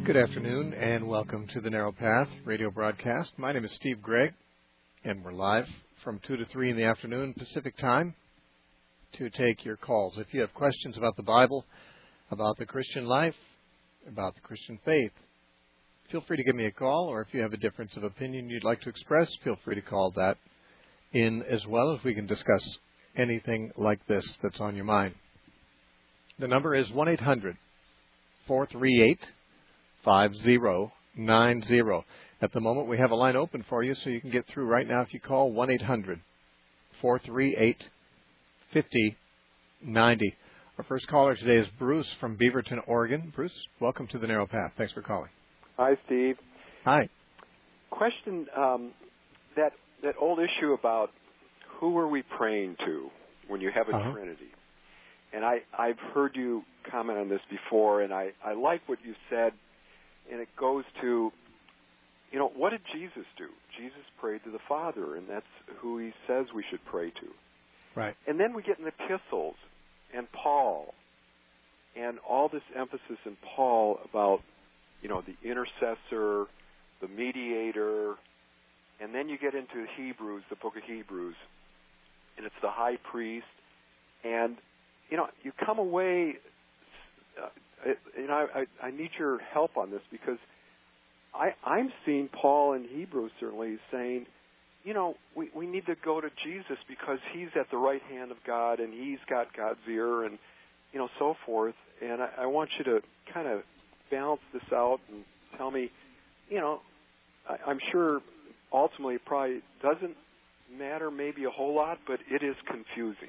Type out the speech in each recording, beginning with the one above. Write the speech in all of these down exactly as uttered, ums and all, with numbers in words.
Good afternoon, and welcome to the Narrow Path radio broadcast. My name is Steve Gregg, and we're live from two to three in the afternoon Pacific time to take your calls. If you have questions about the Bible, about the Christian life, about the Christian faith, feel free to give me a call, or if you have a difference of opinion you'd like to express, feel free to call that in as well, if we can discuss anything like this that's on your mind. The number is one eight hundred four three eight five zero nine zero. At the moment, we have a line open for you, so you can get through right now if you call one eight hundred four three eight five zero nine zero. Our first caller today is Bruce from Beaverton, Oregon. Bruce, welcome to the Narrow Path. Thanks for calling. Hi, Steve. Hi. Question, um, that that old issue about who are we praying to when you have a uh-huh. Trinity. And I, I've heard you comment on this before, and I, I like what you said, and it goes to, you know, what did Jesus do? Jesus prayed to the Father, and that's who he says we should pray to. Right. And then we get in the epistles, and Paul, and all this emphasis in Paul about, you know, the intercessor, the mediator, and then you get into Hebrews, the book of Hebrews, and it's the high priest, and, you know, you come away, uh, you know, I, I need your help on this, because I, I'm seeing Paul in Hebrews certainly saying, you know, we, we need to go to Jesus because he's at the right hand of God, and he's got God's ear, and, you know, so forth. And I, I want you to kind of balance this out and tell me, you know, I, I'm sure ultimately it probably doesn't matter maybe a whole lot, but it is confusing.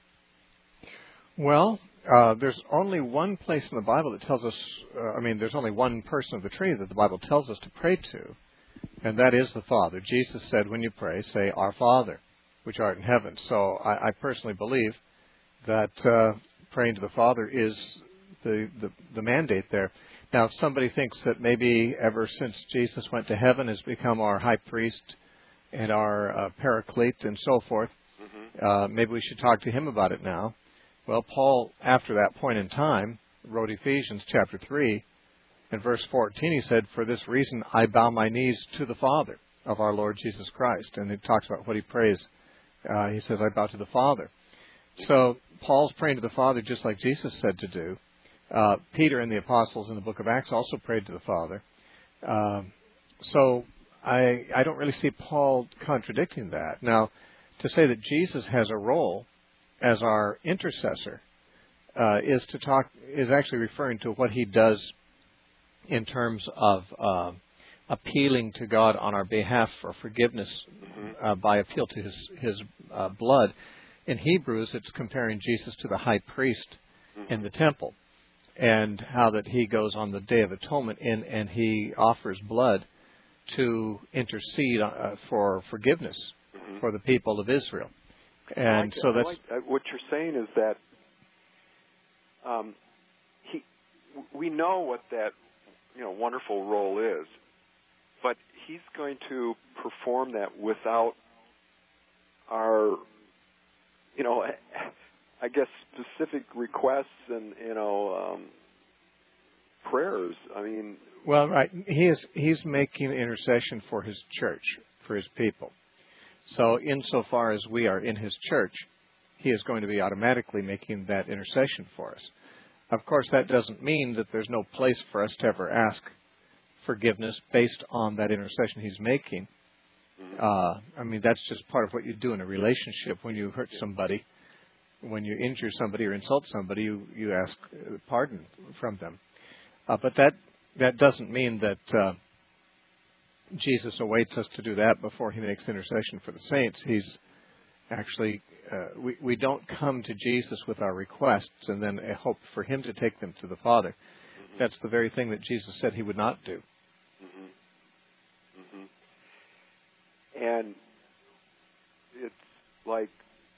Well, uh, there's only one place in the Bible that tells us, uh, I mean, there's only one person of the Trinity that the Bible tells us to pray to, and that is the Father. Jesus said, when you pray, say, Our Father, which art in heaven. So I, I personally believe that uh, praying to the Father is the, the, the mandate there. Now, if somebody thinks that maybe ever since Jesus went to heaven has become our high priest and our uh, paraclete and so forth, mm-hmm. uh, maybe we should talk to him about it now. Well, Paul, after that point in time, wrote Ephesians chapter three, and verse fourteen, he said, For this reason I bow my knees to the Father of our Lord Jesus Christ. And he talks about what he prays. Uh, he says, I bow to the Father. So Paul's praying to the Father just like Jesus said to do. Uh, Peter and the apostles in the book of Acts also prayed to the Father. Uh, so I, I don't really see Paul contradicting that. Now, to say that Jesus has a role as our intercessor uh, is to talk is actually referring to what he does in terms of uh, appealing to God on our behalf for forgiveness uh, by appeal to his his uh, blood. In Hebrews, it's comparing Jesus to the high priest in the temple, and how that he goes on the Day of Atonement in and he offers blood to intercede uh, for forgiveness mm-hmm. for the people of Israel. And like, so that's like, uh, what you're saying is that um, he, we know what that you know wonderful role is, but he's going to perform that without our you know I guess specific requests and you know um, prayers. I mean, well, right. He is he's making intercession for his church, for his people. So insofar as we are in his church, he is going to be automatically making that intercession for us. Of course, that doesn't mean that there's no place for us to ever ask forgiveness based on that intercession he's making. Uh, I mean, that's just part of what you do in a relationship. When you hurt somebody, when you injure somebody or insult somebody, you, you ask pardon from them. Uh, but that, that doesn't mean that Uh, Jesus awaits us to do that before he makes intercession for the saints. He's actually, uh, we, we don't come to Jesus with our requests and then hope for him to take them to the Father. Mm-hmm. That's the very thing that Jesus said he would not do. Mm-hmm. Mm-hmm. And it's like,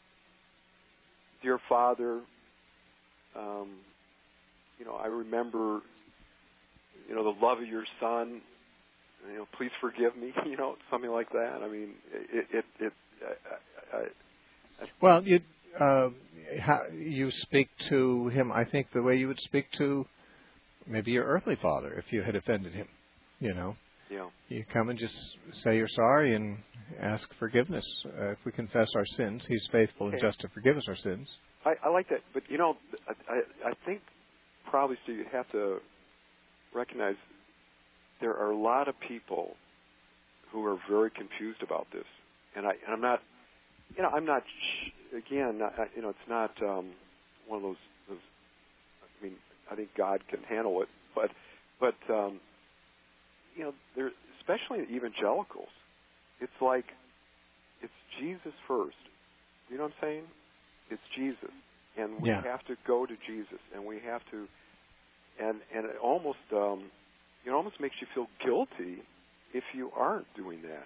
dear Father, um, you know, I remember, you know, the love of your Son. You know, please forgive me. You know, something like that. I mean, it. it, it I, I, I, well, you uh, how, you speak to him. I think the way you would speak to maybe your earthly father if you had offended him. You know, Yeah. you come and just say you're sorry and ask forgiveness. Uh, if we confess our sins, He's faithful Okay. and just to forgive us our sins. I, I like that, but you know, I, I, I think probably so you have to recognize there are a lot of people who are very confused about this, and I, and I'm not, you know, I'm not. Again, not, you know, it's not um, one of those, those. I mean, I think God can handle it, but, but, um, you know, there, especially evangelicals, it's like it's Jesus first. You know what I'm saying? It's Jesus, and we Yeah. have to go to Jesus, and we have to, and and it almost, um, it almost makes you feel guilty if you aren't doing that.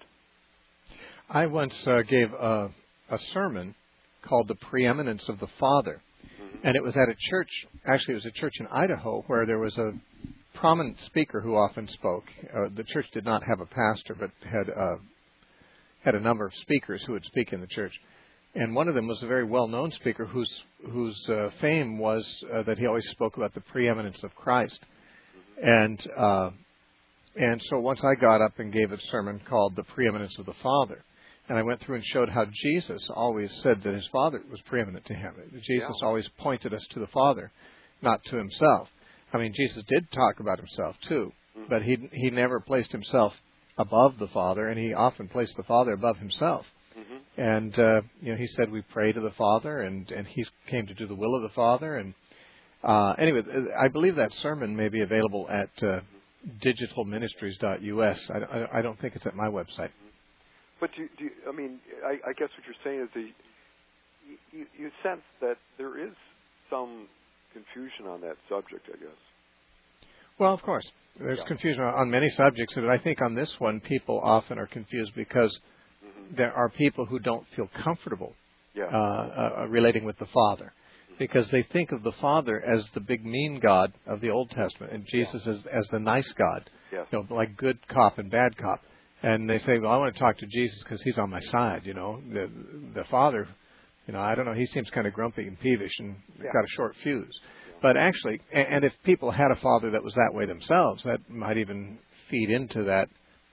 I once uh, gave a, a sermon called "The Preeminence of the Father," Mm-hmm. and it was at a church. Actually, it was a church in Idaho where there was a prominent speaker who often spoke. Uh, the church did not have a pastor, but had uh, had a number of speakers who would speak in the church. And one of them was a very well-known speaker whose whose uh, fame was uh, that he always spoke about the preeminence of Christ. And uh, and so once I got up and gave a sermon called "The Preeminence of the Father," and I went through and showed how Jesus always said that His Father was preeminent to Him. Jesus Yeah. always pointed us to the Father, not to Himself. I mean, Jesus did talk about Himself too, Mm-hmm. but he he never placed Himself above the Father, and He often placed the Father above Himself. Mm-hmm. And uh, you know, He said we pray to the Father, and and He came to do the will of the Father. And uh, anyway, I believe that sermon may be available at uh, digital ministries dot U S. I, I, I don't think it's at my website. But do, do you, I mean, I, I guess what you're saying is that you, you, you sense that there is some confusion on that subject, I guess. Well, of course, there's Yeah. confusion on, on many subjects, but I think on this one, people often are confused because Mm-hmm. there are people who don't feel comfortable Yeah. uh, uh, relating with the Father, because they think of the Father as the big mean God of the Old Testament, and Jesus as as the nice God, Yes. you know, like good cop and bad cop. And they say, well, I want to talk to Jesus because He's on my side. You know, the the Father, you know, I don't know, He seems kind of grumpy and peevish and Yeah. got a short fuse. But actually, and, and if people had a Father that was that way themselves, that might even feed into that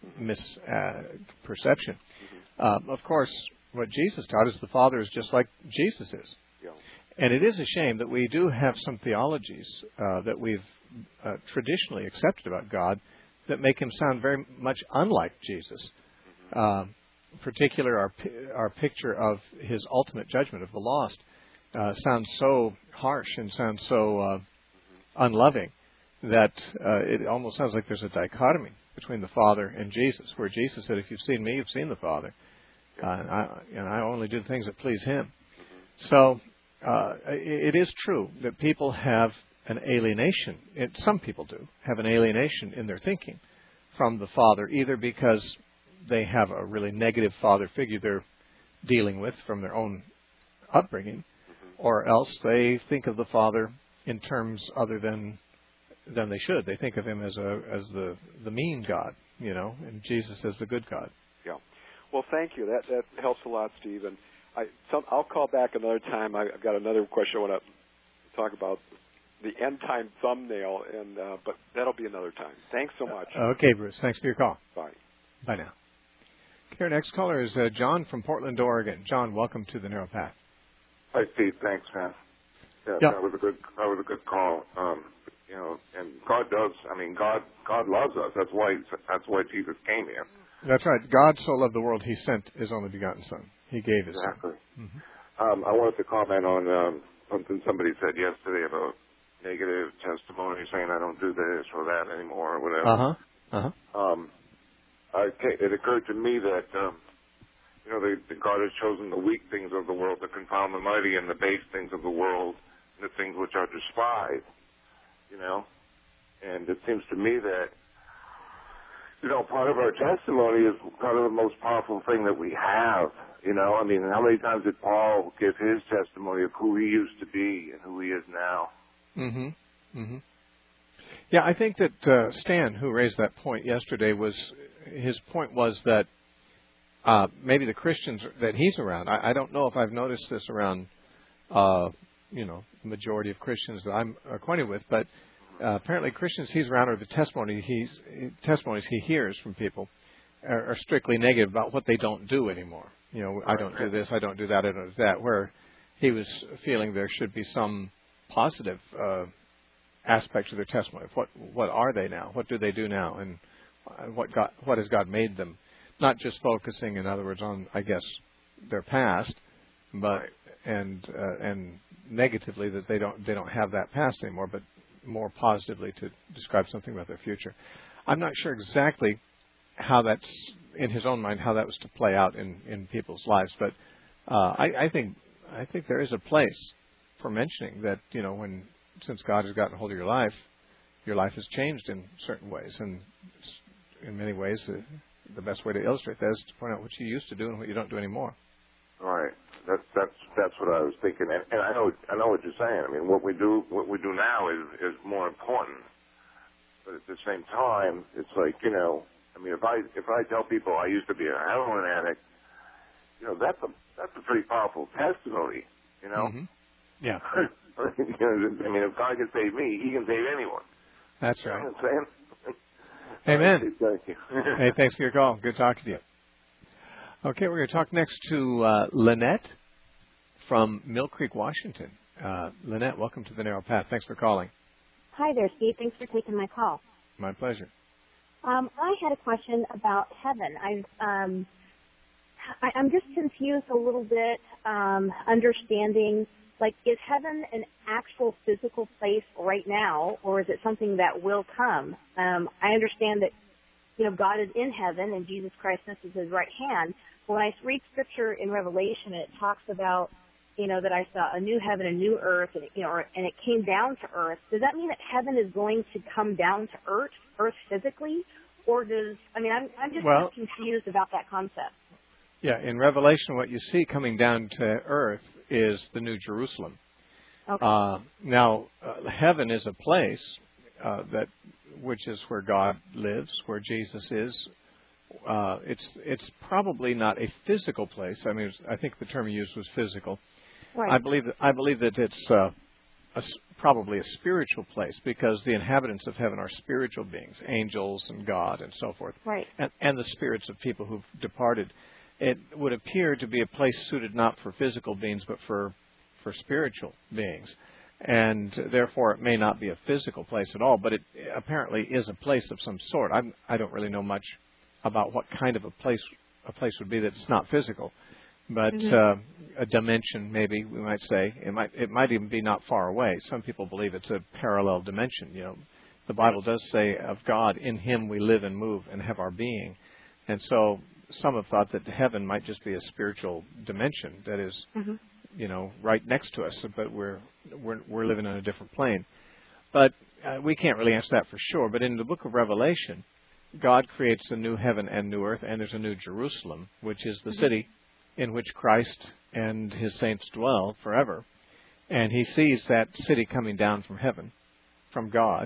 misperception. Uh, Um, of course, what Jesus taught is the Father is just like Jesus is. Yeah. And it is a shame that we do have some theologies uh, that we've uh, traditionally accepted about God that make Him sound very much unlike Jesus. Uh, in particular, our, our picture of His ultimate judgment of the lost uh, sounds so harsh and sounds so uh, unloving that uh, it almost sounds like there's a dichotomy between the Father and Jesus, where Jesus said, if you've seen me, you've seen the Father. Uh, and, I, and I only do things that please Him. So uh, it, it is true that people have an alienation. It, some people do have an alienation in their thinking from the Father, either because they have a really negative father figure they're dealing with from their own upbringing, or else they think of the Father in terms other than than they should. They think of Him as a as the the mean God, you know, and Jesus as the good God. Yeah. Well, thank you. That that helps a lot, Steve. And I, some, I'll call back another time. I, I've got another question I want to talk about, the end time thumbnail, and uh, but that'll be another time. Thanks so much. Uh, okay, Bruce. Thanks for your call. Bye. Bye now. Okay, our next caller is uh, John from Portland, Oregon. John, welcome to the Narrow Path. Hi, Steve. Thanks, man. Yeah, Yeah. that was a good. That was a good call. Um, you know, and God does. I mean, God. God loves us. That's why. That's why Jesus came here. That's right. God so loved the world, He sent His only begotten Son. He gave His Exactly. Son. Mm-hmm. Um, I wanted to comment on um, something somebody said yesterday about negative testimony, saying I don't do this or that anymore or whatever. Uh huh. Uh huh. Um, I, it occurred to me that um, you know the, the God has chosen the weak things of the world to confound the mighty, and the base things of the world, and the things which are despised. You know, and it seems to me that you know part of our testimony is kind of the most powerful thing that we have. You know, I mean, how many times did Paul give his testimony of who he used to be and who he is now? Mm-hmm. Mm-hmm. Yeah, I think that uh, Stan, who raised that point yesterday, was his point was that uh, maybe the Christians that he's around. I, I don't know if I've noticed this around, uh, you know, the majority of Christians that I'm acquainted with, but Uh, apparently, Christians he's around, or the testimony he's testimonies he hears from people, are, are strictly negative about what they don't do anymore. You know, I don't do this, I don't do that, I don't do that. Where he was feeling there should be some positive uh, aspects of their testimony. What what are they now? What do they do now? And what God, what has God made them? Not just focusing, in other words, on I guess their past, but and uh, and negatively that they don't they don't have that past anymore, but more positively to describe something about their future. I'm not sure exactly how that's in his own mind how that was to play out in, in people's lives, but uh, I, I think I think there is a place for mentioning that, you know, when since God has gotten hold of your life, your life has changed in certain ways, and in many ways the, the best way to illustrate that is to point out what you used to do and what you don't do anymore. Right. That's that's that's what I was thinking, and, and I know I know what you're saying. I mean, what we do what we do now is is more important, but at the same time, it's like, you know, I mean, if I if I tell people I used to be a heroin addict, you know, that's a that's a pretty powerful testimony, you know. Mm-hmm. Yeah. You know, I mean, if God can save me, He can save anyone. That's right. You know what I'm saying? Amen. Right, thank you. Hey, thanks for your call. Good talking to you. Okay, we're going to talk next to uh, Lynette from Mill Creek, Washington. Uh, Lynette, welcome to the Narrow Path. Thanks for calling. Hi there, Steve. Thanks for taking my call. My pleasure. Um, I had a question about heaven. I've, um, I, I'm just confused a little bit, um, understanding, like, is heaven an actual physical place right now, or is it something that will come? Um, I understand that, you know, God is in heaven and Jesus Christ sits at His right hand. But when I read Scripture in Revelation, it talks about, you know, that I saw a new heaven, a new earth, and, you know, and it came down to earth. Does that mean that heaven is going to come down to earth, earth physically? Or does, I mean, I'm, I'm just well, confused about that concept. Yeah, in Revelation, what you see coming down to earth is the New Jerusalem. Okay. Uh, now, uh, heaven is a place uh, that, which is where God lives, where Jesus is. Uh, it's it's probably not a physical place. I mean, I think the term you used was physical. Right. I believe that I believe that it's uh, a, probably a spiritual place, because the inhabitants of heaven are spiritual beings, angels and God and so forth, right. and, and the spirits of people who've departed. It would appear to be a place suited not for physical beings, but for for spiritual beings, and therefore it may not be a physical place at all, but it apparently is a place of some sort. I'm, I don't really know much about what kind of a place a place would be that's not physical, but mm-hmm. uh, a dimension, maybe we might say. It might it might even be not far away. Some people believe it's a parallel dimension. You know, the Bible does say of God, in Him we live and move and have our being, and so some have thought that heaven might just be a spiritual dimension that is, mm-hmm. you know, right next to us, but we're we're we're living on a different plane. But uh, we can't really answer that for sure. But in the book of Revelation, God creates a new heaven and new earth, and there's a new Jerusalem, which is the mm-hmm. city in which Christ and His saints dwell forever. And He sees that city coming down from heaven, from God,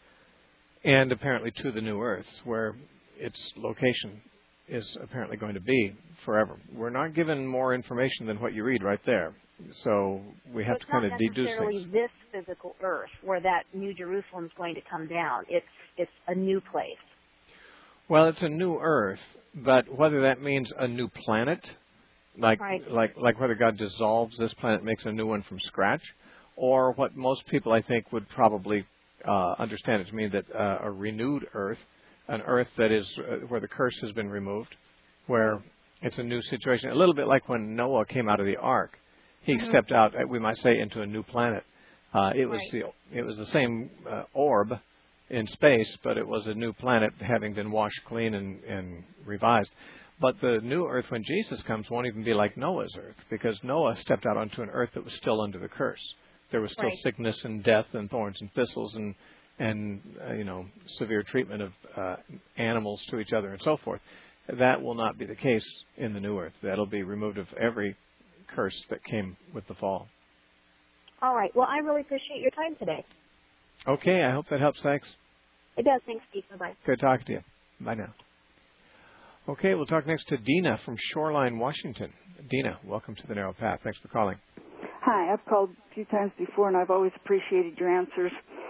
and apparently to the new earth, where its location is apparently going to be forever. We're not given more information than what you read right there, so we have so to kind of deduce things. It's not necessarily this physical earth where that New Jerusalem is going to come down. It's it's a new place. Well, it's a new earth, but whether that means a new planet, like right. like like whether God dissolves this planet, makes a new one from scratch, or what most people I think would probably uh, understand it to mean that uh, a renewed earth, an earth that is uh, where the curse has been removed, where it's a new situation. A little bit like when Noah came out of the ark. He mm-hmm. stepped out, we might say, into a new planet. Uh, it was right. the, it was the same uh, orb in space, but it was a new planet having been washed clean and, and revised. But the new earth, when Jesus comes, won't even be like Noah's earth, because Noah stepped out onto an earth that was still under the curse. There was still right. sickness and death and thorns and thistles and and uh, you know, severe treatment of uh, animals to each other and so forth. That will not be the case in the new earth. That'll be removed of every curse that came with the fall. All right. Well, I really appreciate your time today. Okay. I hope that helps. Thanks. It does. Thanks, Steve. Bye-bye. Good talking to you. Bye now. Okay. We'll talk next to Dina from Shoreline, Washington. Dina, welcome to the Narrow Path. Thanks for calling. Hi. I've called a few times before, and I've always appreciated your answers.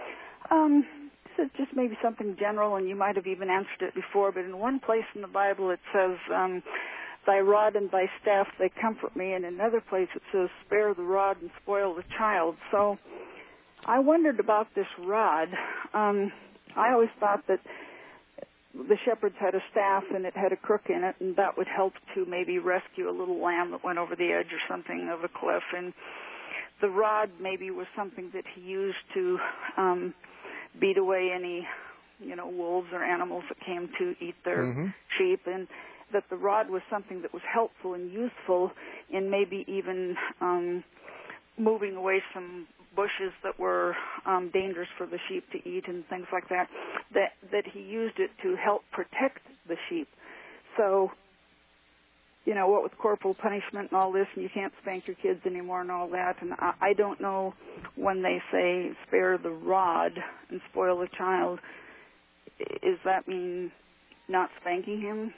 Um, this is just maybe something general, and you might have even answered it before, but in one place in the Bible it says, um, thy rod and thy staff, they comfort me, and in another place it says, spare the rod and spoil the child. So I wondered about this rod. Um, I always thought that the shepherds had a staff and it had a crook in it, and that would help to maybe rescue a little lamb that went over the edge or something of a cliff. And the rod maybe was something that he used to um, beat away any, you know, wolves or animals that came to eat their Mm-hmm. sheep, and that the rod was something that was helpful and useful in maybe even um, moving away some bushes that were um, dangerous for the sheep to eat and things like that, that, that he used it to help protect the sheep. So, you know, what with corporal punishment and all this, and you can't spank your kids anymore and all that, and I, I don't know when they say spare the rod and spoil the child, does that mean not spanking him?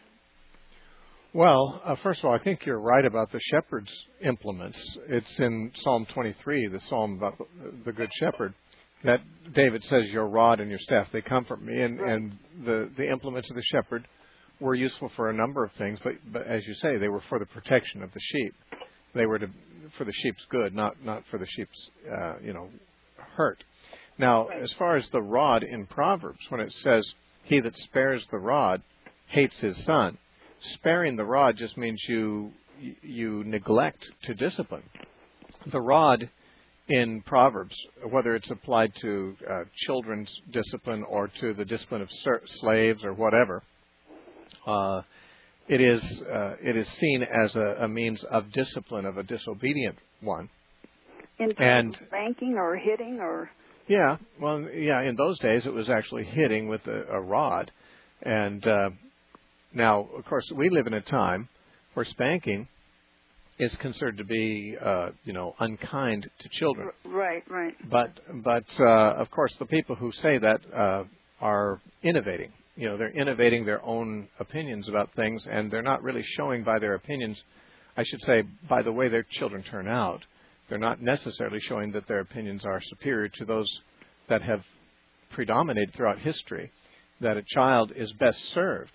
Well, uh, first of all, I think you're right about the shepherd's implements. It's in Psalm twenty-three, the psalm about the, the good shepherd, that David says, your rod and your staff, they comfort me. And, Right. and the, the implements of the shepherd were useful for a number of things, but, but as you say, they were for the protection of the sheep. They were to, for the sheep's good, not, not for the sheep's, uh, you know, hurt. Now, Right. as far as the rod in Proverbs, when it says, he that spares the rod hates his son, sparing the rod just means you you neglect to discipline. The rod in Proverbs, whether it's applied to uh, children's discipline or to the discipline of ser- slaves or whatever, uh, it is uh, it is seen as a, a means of discipline of a disobedient one. In terms of spanking or hitting or... Yeah, well, yeah, in those days it was actually hitting with a, a rod. And uh, now, of course, we live in a time where spanking is considered to be, uh, you know, unkind to children. Right, right. But, but uh, of course, the people who say that uh, are innovating. You know, they're innovating their own opinions about things, and they're not really showing by their opinions, I should say, by the way their children turn out. They're not necessarily showing that their opinions are superior to those that have predominated throughout history, that a child is best served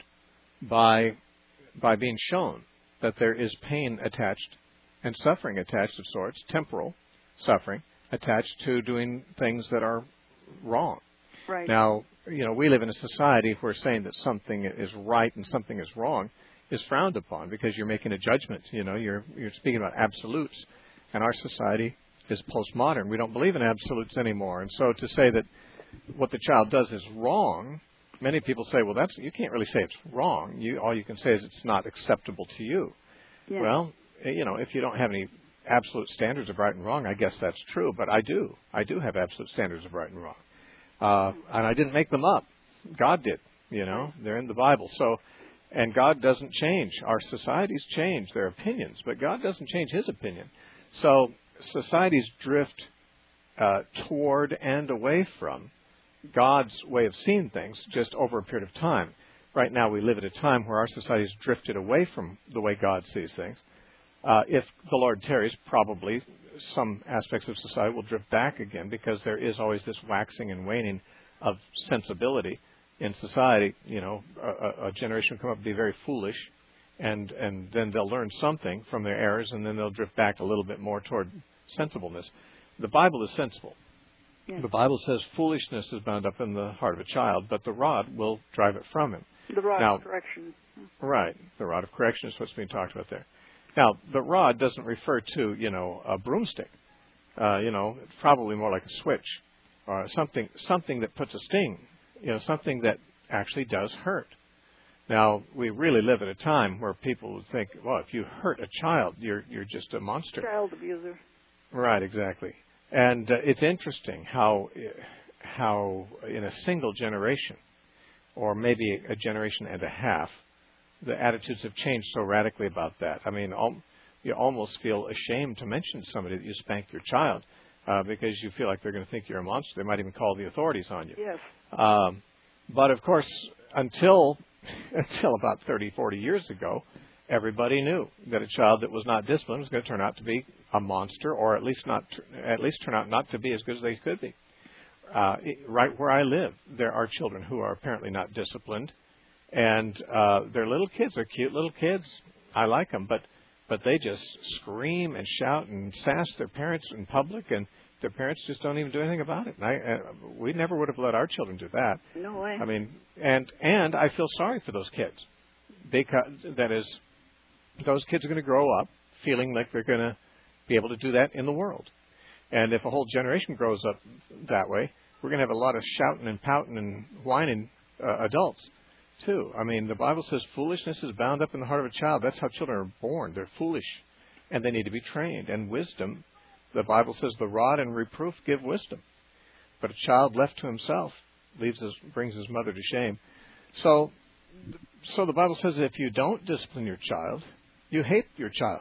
by by being shown that there is pain attached and suffering attached of sorts, temporal suffering attached to doing things that are wrong. Right. Now, you know, we live in a society where saying that something is right and something is wrong is frowned upon because you're making a judgment. You know, you're you're speaking about absolutes, and our society is postmodern. We don't believe in absolutes anymore, and so to say that what the child does is wrong, many people say, well, that's you can't really say it's wrong. You all you can say is it's not acceptable to you. Yeah. Well, you know, if you don't have any absolute standards of right and wrong, I guess that's true. But I do. I do have absolute standards of right and wrong. Uh, and I didn't make them up. God did, you know. They're in the Bible. So, and God doesn't change. Our societies change their opinions, but God doesn't change his opinion. So societies drift uh, toward and away from God's way of seeing things just over a period of time. Right now we live at a time where our society has drifted away from the way God sees things. Uh, if the Lord tarries, probably some aspects of society will drift back again because there is always this waxing and waning of sensibility in society. You know, a, a generation will come up and be very foolish, and, and then they'll learn something from their errors, and then they'll drift back a little bit more toward sensibleness. The Bible is sensible. Yeah. The Bible says foolishness is bound up in the heart of a child, but the rod will drive it from him. The rod Now, of correction. Right. The rod of correction is what's being talked about there. Now, the rod doesn't refer to, you know, a broomstick. Uh, you know, it's probably more like a switch or something something that puts a sting, you know, something that actually does hurt. Now, we really live at a time where people would think, well, if you hurt a child, you're you're just a monster. Child abuser. Right, exactly. And uh, it's interesting how how in a single generation, or maybe a generation and a half, the attitudes have changed so radically about that. I mean, al- you almost feel ashamed to mention to somebody that you spanked your child uh, because you feel like they're going to think you're a monster. They might even call the authorities on you. Yes. Um, but, of course, until until about thirty, forty years ago, everybody knew that a child that was not disciplined was going to turn out to be a monster, or at least not at least turn out not to be as good as they could be. uh, right where I live, there are children who are apparently not disciplined, and uh, they're little kids. They're cute little kids. I like them, but but they just scream and shout and sass their parents in public, and their parents just don't even do anything about it. And I, uh, we never would have let our children do that. No way. I mean, and and I feel sorry for those kids, because that is, those kids are going to grow up feeling like they're going to be able to do that in the world. And if a whole generation grows up that way, we're going to have a lot of shouting and pouting and whining uh, adults, too. I mean, the Bible says foolishness is bound up in the heart of a child. That's how children are born. They're foolish, and they need to be trained. And wisdom, the Bible says, the rod and reproof give wisdom. But a child left to himself leaves his, brings his mother to shame. So, so the Bible says that if you don't discipline your child, you hate your child.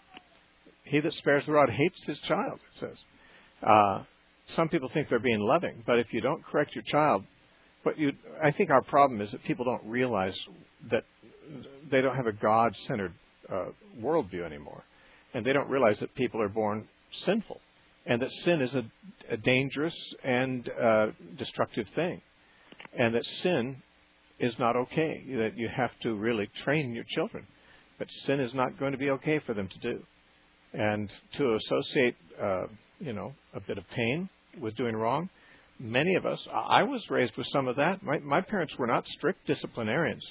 He that spares the rod hates his child, it says. Uh, some people think they're being loving, but if you don't correct your child, but you, I think our problem is that people don't realize that they don't have a God-centered uh, worldview anymore, and they don't realize that people are born sinful, and that sin is a, a dangerous and uh, destructive thing, and that sin is not okay, that you have to really train your children, but sin is not going to be okay for them to do. And to associate, uh, you know, a bit of pain with doing wrong, many of us, I was raised with some of that. My, my parents were not strict disciplinarians.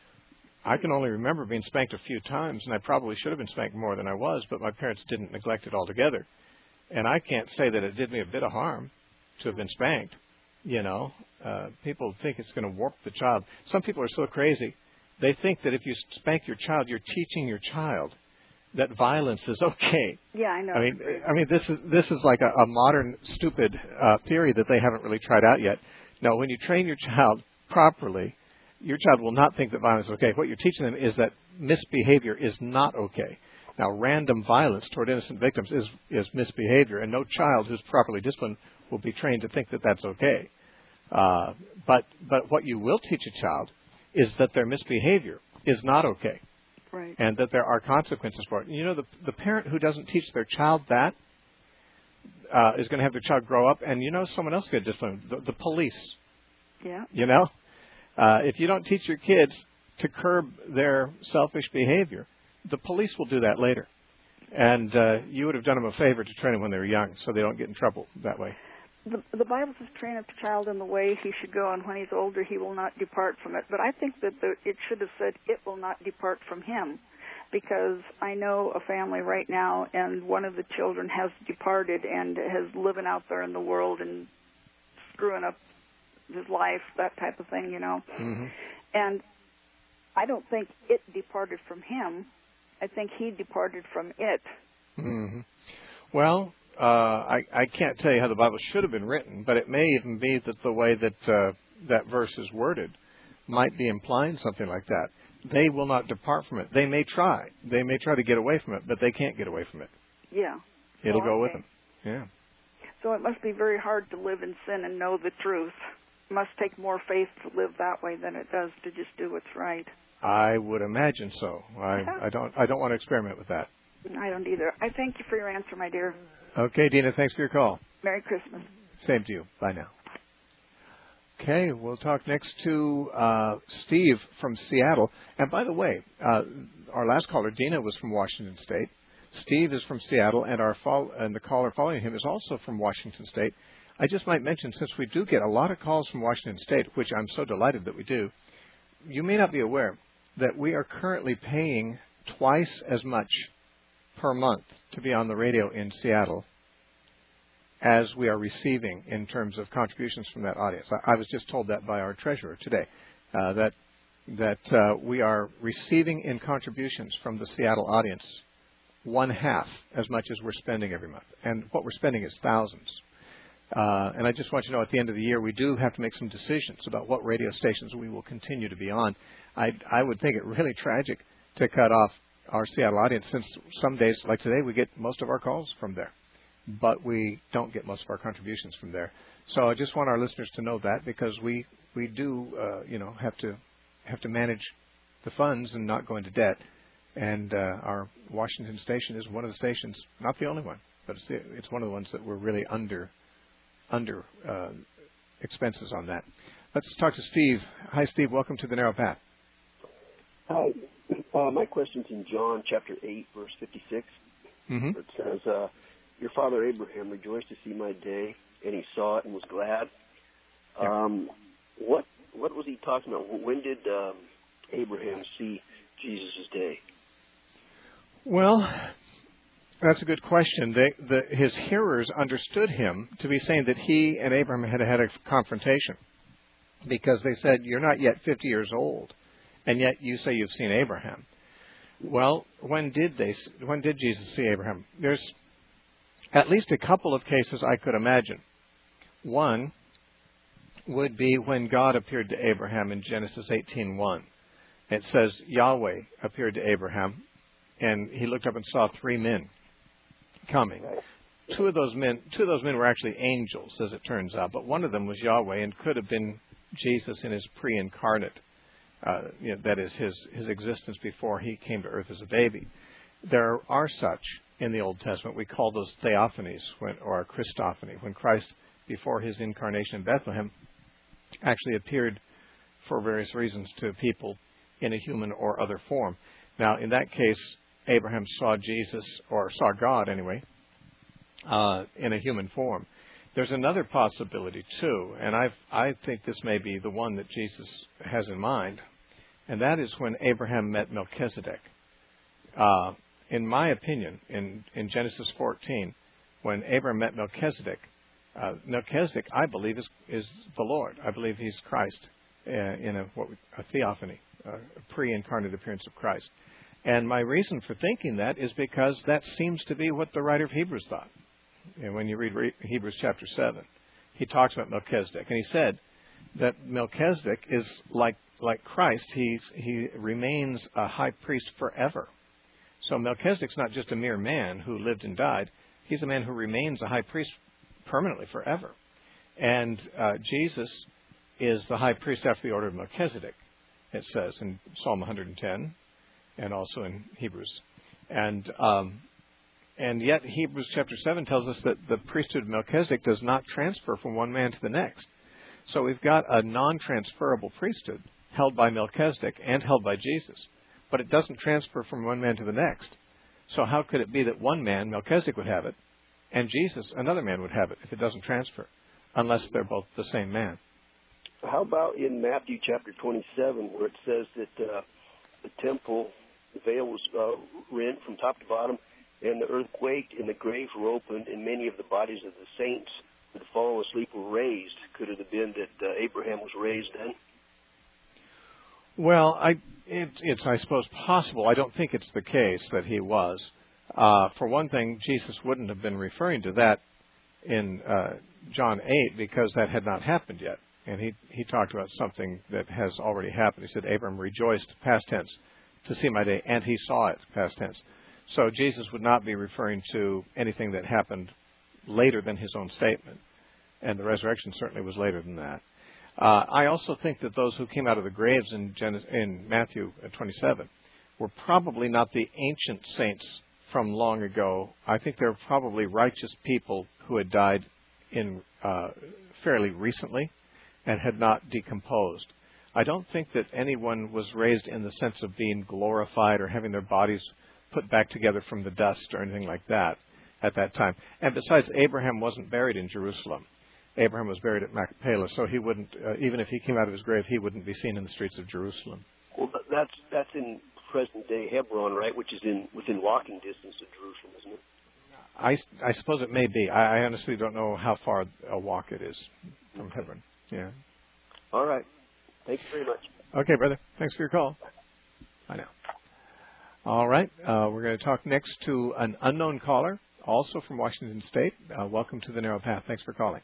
I can only remember being spanked a few times, and I probably should have been spanked more than I was, but my parents didn't neglect it altogether. And I can't say that it did me a bit of harm to have been spanked. You know, uh, people think it's going to warp the child. Some people are so crazy. They think that if you spank your child, you're teaching your child that violence is okay. Yeah, I know. I mean, I mean, this is this is like a, a modern stupid uh, theory that they haven't really tried out yet. No, when you train your child properly, your child will not think that violence is okay. What you're teaching them is that misbehavior is not okay. Now, random violence toward innocent victims is is misbehavior, and no child who's properly disciplined will be trained to think that that's okay. Uh, but but what you will teach a child is that their misbehavior is not okay. Right. And that there are consequences for it. You know, the the parent who doesn't teach their child that uh, is going to have their child grow up, and you know, someone else get disciplined. The, the police. Yeah. You know, uh, if you don't teach your kids to curb their selfish behavior, the police will do that later. And uh, you would have done them a favor to train them when they were young, so they don't get in trouble that way. The, the Bible says, train up the child in the way he should go, and when he's older, he will not depart from it. But I think that the, it should have said, it will not depart from him, because I know a family right now, and one of the children has departed and has living out there in the world and screwing up his life, that type of thing, you know. Mm-hmm. And I don't think it departed from him. I think he departed from it. Mm-hmm. Well, Uh, I, I can't tell you how the Bible should have been written, but it may even be that the way that uh, that verse is worded might be implying something like that. They will not depart from it. They may try. They may try to get away from it, but they can't get away from it. Yeah. It'll oh, go okay. with them. Yeah. So it must be very hard to live in sin and know the truth. It must take more faith to live that way than it does to just do what's right. I would imagine so. I, I don't. I don't want to experiment with that. I don't either. I thank you for your answer, my dear. Okay, Dina, thanks for your call. Merry Christmas. Same to you. Bye now. Okay, we'll talk next to uh, Steve from Seattle. And by the way, uh, our last caller, Dina, was from Washington State. Steve is from Seattle, and our fol- and the caller following him is also from Washington State. I just might mention, since we do get a lot of calls from Washington State, which I'm so delighted that we do, you may not be aware that we are currently paying twice as much per month to be on the radio in Seattle as we are receiving in terms of contributions from that audience. I, I was just told that by our treasurer today, uh, that that uh, we are receiving in contributions from the Seattle audience one half as much as we're spending every month. And what we're spending is thousands. Uh, and I just want you to know, at the end of the year, we do have to make some decisions about what radio stations we will continue to be on. I, I would think it really tragic to cut off our Seattle audience, since some days, like today, we get most of our calls from there, but we don't get most of our contributions from there. So I just want our listeners to know that, because we we do uh, you know have to have to manage the funds and not go into debt. And uh, our Washington station is one of the stations, not the only one, but it's the, it's one of the ones that we're really under under uh, expenses on that. Let's talk to Steve. Hi, Steve. Welcome to the Narrow Path. Hi. Uh, my question's in John chapter eight, verse fifty-six. Mm-hmm. It says, uh, your father Abraham rejoiced to see my day, and he saw it and was glad. Yeah. Um, what what was he talking about? When did um, Abraham see Jesus' day? Well, that's a good question. They, the, his hearers understood him to be saying that he and Abraham had had a confrontation, because they said, you're not yet fifty years old, and yet you say you've seen Abraham. Well, when did they? When did Jesus see Abraham? There's at least a couple of cases I could imagine. One would be when God appeared to Abraham in Genesis eighteen one. It says Yahweh appeared to Abraham, and he looked up and saw three men coming. Two of those men, two of those men were actually angels, as it turns out, but one of them was Yahweh and could have been Jesus in his pre-incarnate. Uh, you know, that is his, his existence before he came to earth as a baby. There are such in the Old Testament. We call those theophanies, when, or a Christophany, when Christ, before his incarnation in Bethlehem, actually appeared for various reasons to people in a human or other form. Now, in that case, Abraham saw Jesus, or saw God anyway, uh, in a human form. There's another possibility, too, and I've, I think this may be the one that Jesus has in mind, and that is when Abraham met Melchizedek. Uh, in my opinion, in, in Genesis fourteen, when Abraham met Melchizedek, uh, Melchizedek, I believe, is, is the Lord. I believe he's Christ uh, in a, what we, a theophany, uh, a pre-incarnate appearance of Christ. And my reason for thinking that is because that seems to be what the writer of Hebrews thought. And when you read Hebrews chapter seven, he talks about Melchizedek, and he said that Melchizedek is like like Christ. He's, he remains a high priest forever. So Melchizedek's not just a mere man who lived and died. He's a man who remains a high priest permanently forever. And uh, Jesus is the high priest after the order of Melchizedek, it says in Psalm one hundred ten and also in Hebrews. And um, and yet Hebrews chapter seven tells us that the priesthood of Melchizedek does not transfer from one man to the next. So we've got a non-transferable priesthood held by Melchizedek and held by Jesus, but it doesn't transfer from one man to the next. So how could it be that one man, Melchizedek, would have it, and Jesus, another man, would have it if it doesn't transfer, unless they're both the same man? How about in Matthew chapter twenty-seven, where it says that uh, the temple, the veil was uh, rent from top to bottom, and the earth quaked, and the graves were opened, and many of the bodies of the saints who had fallen asleep were raised? Could it have been that uh, Abraham was raised then? Well, I, it, it's, I suppose, possible. I don't think it's the case that he was. Uh, for one thing, Jesus wouldn't have been referring to that in uh, John eight, because that had not happened yet. And he, he talked about something that has already happened. He said, Abraham rejoiced, past tense, to see my day, and he saw it, past tense. So Jesus would not be referring to anything that happened later than his own statement. And the resurrection certainly was later than that. Uh, I also think that those who came out of the graves in, Genesis, in Matthew twenty-seven were probably not the ancient saints from long ago. I think they were probably righteous people who had died in uh, fairly recently and had not decomposed. I don't think that anyone was raised in the sense of being glorified or having their bodies put back together from the dust or anything like that at that time. And besides, Abraham wasn't buried in Jerusalem. Abraham was buried at Machpelah, so he wouldn't, uh, even if he came out of his grave, he wouldn't be seen in the streets of Jerusalem. Well, that's that's in present-day Hebron, right, which is in within walking distance of Jerusalem, isn't it? I, I suppose it may be. I, I honestly don't know how far a walk it is from okay. Hebron. Yeah. All right. Thank you very much. Okay, brother. Thanks for your call. Bye now. All right. Uh, we're going to talk next to an unknown caller, also from Washington State. Uh, welcome to the Narrow Path. Thanks for calling.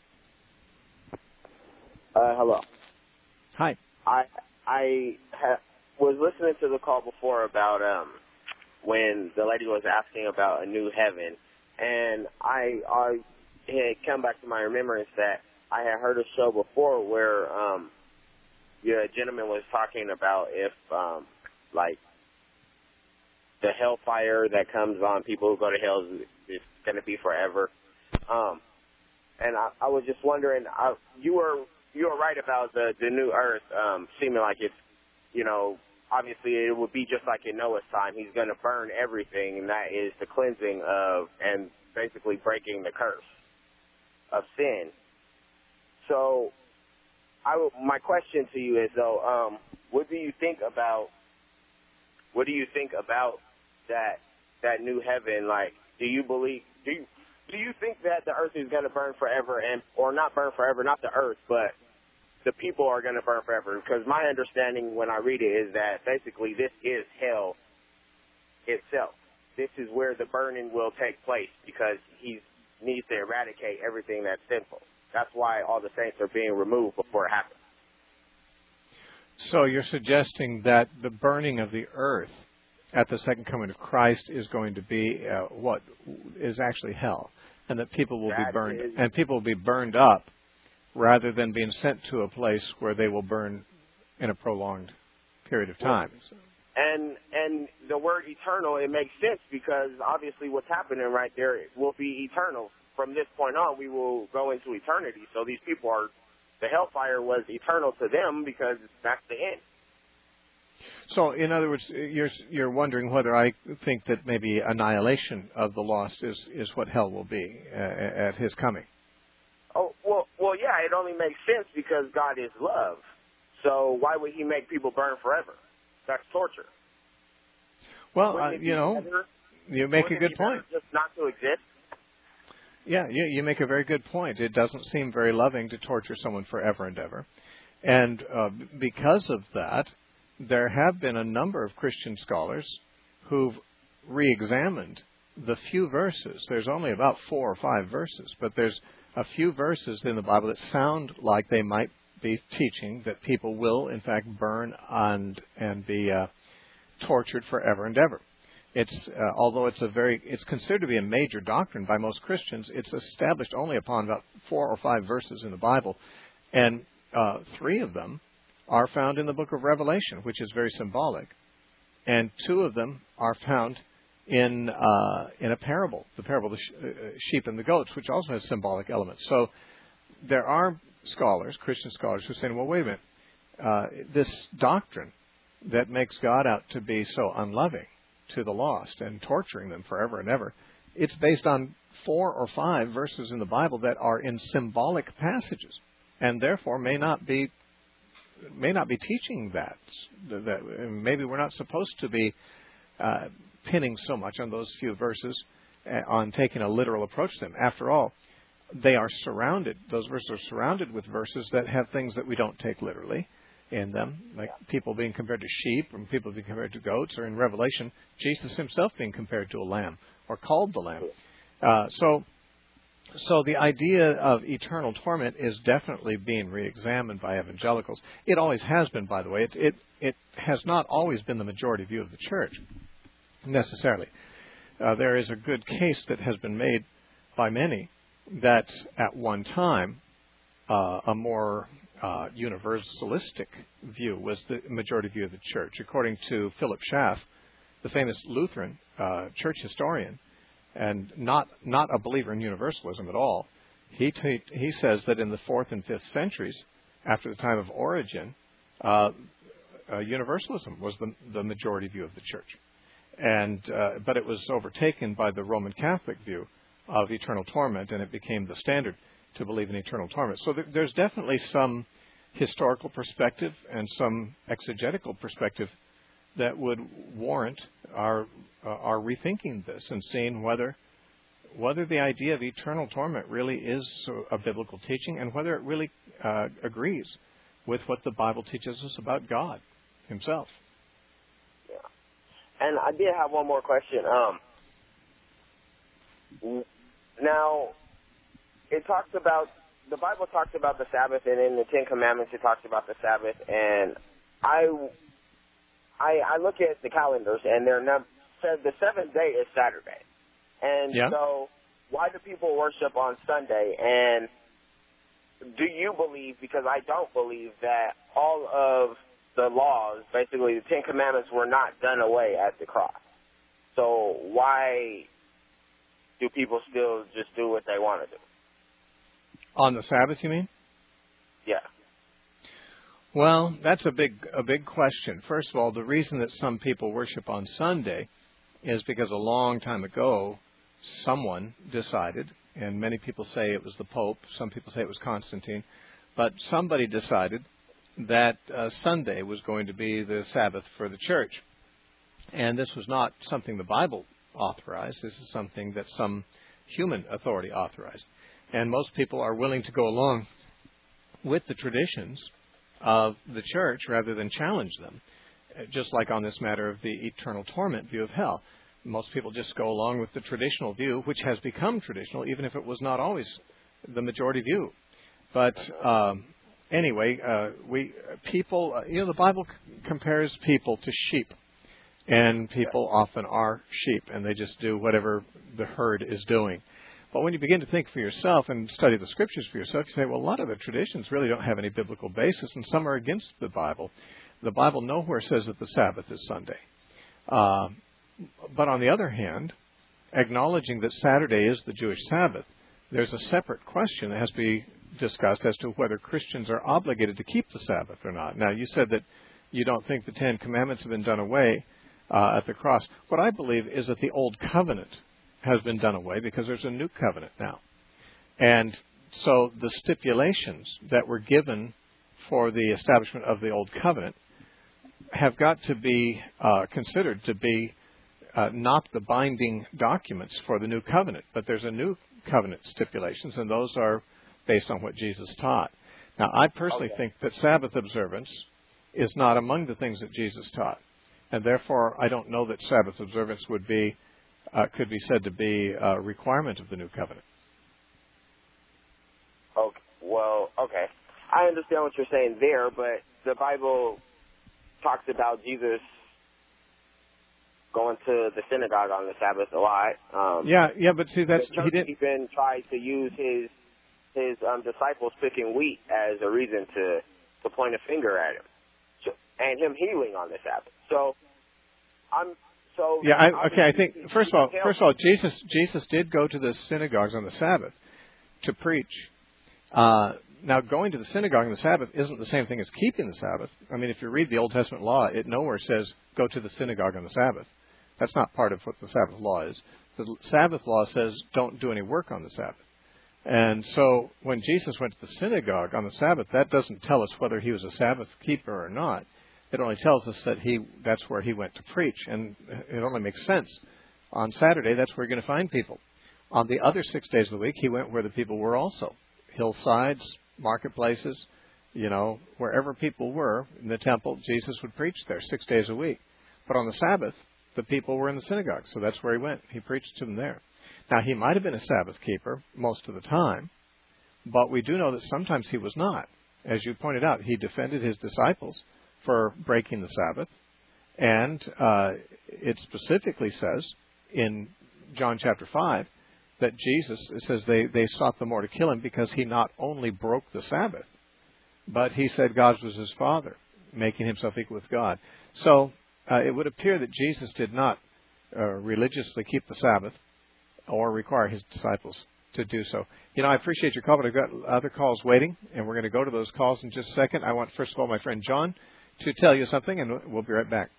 Uh, hello. Hi. I I ha- was listening to the call before about um, when the lady was asking about a new heaven, and I I had come back to my remembrance that I had heard a show before where um, yeah, a gentleman was talking about if um, like the hellfire that comes on people who go to hell is, is going to be forever. Um, and I, I was just wondering, I, you were you're right about the the new earth um, seeming like it's, you know, obviously it would be just like in Noah's time. He's going to burn everything, and that is the cleansing of and basically breaking the curse of sin. So, I w- my question to you is though, um, what do you think about what do you think about that that new heaven? Like, do you believe do you do you think that the earth is going to burn forever, and or not burn forever, not the earth, but the people are going to burn forever? Because my understanding when I read it is that basically this is hell itself. This is where the burning will take place because he needs to eradicate everything that's sinful. That's why all the saints are being removed before it happens. So you're suggesting that the burning of the earth at the second coming of Christ is going to be uh, what is actually hell, and that people will That be burned, is, and people will be burned up rather than being sent to a place where they will burn in a prolonged period of time. And and the word eternal, it makes sense because obviously what's happening right there will be eternal. From this point on, we will go into eternity. So these people are, the hellfire was eternal to them because that's the end. So, in other words, you're you're wondering whether I think that maybe annihilation of the lost is, is what hell will be uh, at His coming. Oh well, well, yeah, it only makes sense because God is love. So why would He make people burn forever? That's torture. Well, uh, you know, better, you make a good point. Just not to exist. Yeah, you, you make a very good point. It doesn't seem very loving to torture someone forever and ever. And uh, because of that, there have been a number of Christian scholars who've re-examined the few verses. There's only about four or five verses, but there's a few verses in the Bible that sound like they might be teaching that people will, in fact, burn and, and be uh, tortured forever and ever. It's uh, although it's a very it's considered to be a major doctrine by most Christians, it's established only upon about four or five verses in the Bible, and uh, three of them are found in the book of Revelation, which is very symbolic, and two of them are found in uh, in a parable, the parable of the sh- uh, sheep and the goats, which also has symbolic elements. So there are scholars, Christian scholars, who are saying, well, wait a minute, uh, this doctrine that makes God out to be so unloving to the lost and torturing them forever and ever, it's based on four or five verses in the Bible that are in symbolic passages, and therefore may not be may not be teaching that. that maybe we're not supposed to be uh, pinning so much on those few verses, uh, on taking a literal approach to them. After all, they are surrounded, those verses are surrounded with verses that have things that we don't take literally in them, like people being compared to sheep and people being compared to goats, or in Revelation, Jesus himself being compared to a lamb or called the lamb. Uh, so so the idea of eternal torment is definitely being re-examined by evangelicals. It always has been, by the way. It, it, it has not always been the majority view of the church, necessarily. Uh, there is a good case that has been made by many that at one time uh, a more uh, universalistic view was the majority view of the church. According to Philip Schaff, the famous Lutheran uh, church historian, and not not a believer in universalism at all, he t- he says that in the fourth and fifth centuries, after the time of Origen, uh, uh, universalism was the, the majority view of the church, and uh, but it was overtaken by the Roman Catholic view of eternal torment, and it became the standard to believe in eternal torment. So th- there's definitely some historical perspective and some exegetical perspective that would warrant our uh, our rethinking this and seeing whether whether the idea of eternal torment really is a biblical teaching, and whether it really uh, agrees with what the Bible teaches us about God himself. Yeah. And I did have one more question. Um, now, it talks about, the Bible talks about the Sabbath, and in the Ten Commandments it talks about the Sabbath, and I, I, I look at the calendars, and they're not, said the seventh day is Saturday. And yeah. so why do people worship on Sunday? And do you believe, because I don't believe, that all of the laws, basically the Ten Commandments, were not done away at the cross? So why do people still just do what they want to do? On the Sabbath, you mean? Yeah. Well, that's a big a big question. First of all, the reason that some people worship on Sunday is because a long time ago someone decided, and many people say it was the Pope, some people say it was Constantine, but somebody decided that uh, Sunday was going to be the Sabbath for the church. And this was not something the Bible authorized. This is something that some human authority authorized. And most people are willing to go along with the traditions of the church rather than challenge them, just like on this matter of the eternal torment view of hell. Most people just go along with the traditional view, which has become traditional, even if it was not always the majority view. But um, anyway, uh, we people, uh, you know, the Bible c- compares people to sheep, and people often are sheep, and they just do whatever the herd is doing. But when you begin to think for yourself and study the Scriptures for yourself, you say, well, a lot of the traditions really don't have any biblical basis, and some are against the Bible. The Bible nowhere says that the Sabbath is Sunday. Uh, but on the other hand, acknowledging that Saturday is the Jewish Sabbath, there's a separate question that has to be discussed as to whether Christians are obligated to keep the Sabbath or not. Now, you said that you don't think the Ten Commandments have been done away uh, at the cross. What I believe is that the Old Covenant has been done away because there's a new covenant now. And so the stipulations that were given for the establishment of the Old Covenant have got to be uh, considered to be uh, not the binding documents for the new covenant, but there's a new covenant stipulations, and those are based on what Jesus taught. Now, I personally okay. think that Sabbath observance is not among the things that Jesus taught, and therefore I don't know that Sabbath observance would be uh, could be said to be a requirement of the new covenant. Okay. Well, okay. I understand what you're saying there, but the Bible talks about Jesus going to the synagogue on the Sabbath a lot. Um, yeah, yeah, but see, that's he didn't even try to use his his um, disciples picking wheat as a reason to to point a finger at him, so, and him healing on the Sabbath. So, I'm so yeah. I, okay, I think first of all, first of all, Jesus Jesus did go to the synagogues on the Sabbath to preach. Uh, now, going to the synagogue on the Sabbath isn't the same thing as keeping the Sabbath. I mean, if you read the Old Testament law, it nowhere says go to the synagogue on the Sabbath. That's not part of what the Sabbath law is. The Sabbath law says don't do any work on the Sabbath. And so when Jesus went to the synagogue on the Sabbath, that doesn't tell us whether he was a Sabbath keeper or not. It only tells us that he that's where he went to preach. And it only makes sense. On Saturday, that's where you're going to find people. On the other six days of the week, he went where the people were also. Hillsides, marketplaces, you know, wherever people were in the temple, Jesus would preach there six days a week. But on the Sabbath, the people were in the synagogue, so that's where he went. He preached to them there. Now, he might have been a Sabbath keeper most of the time, but we do know that sometimes he was not. As you pointed out, he defended his disciples for breaking the Sabbath, and uh, it specifically says in John chapter five that Jesus, it says they, they sought the more to kill him because he not only broke the Sabbath, but he said God was his Father, making himself equal with God. So uh, it would appear that Jesus did not uh, religiously keep the Sabbath or require his disciples to do so. You know, I appreciate your call, but I've got other calls waiting, and we're going to go to those calls in just a second. I want, first of all, my friend John to tell you something, and we'll be right back.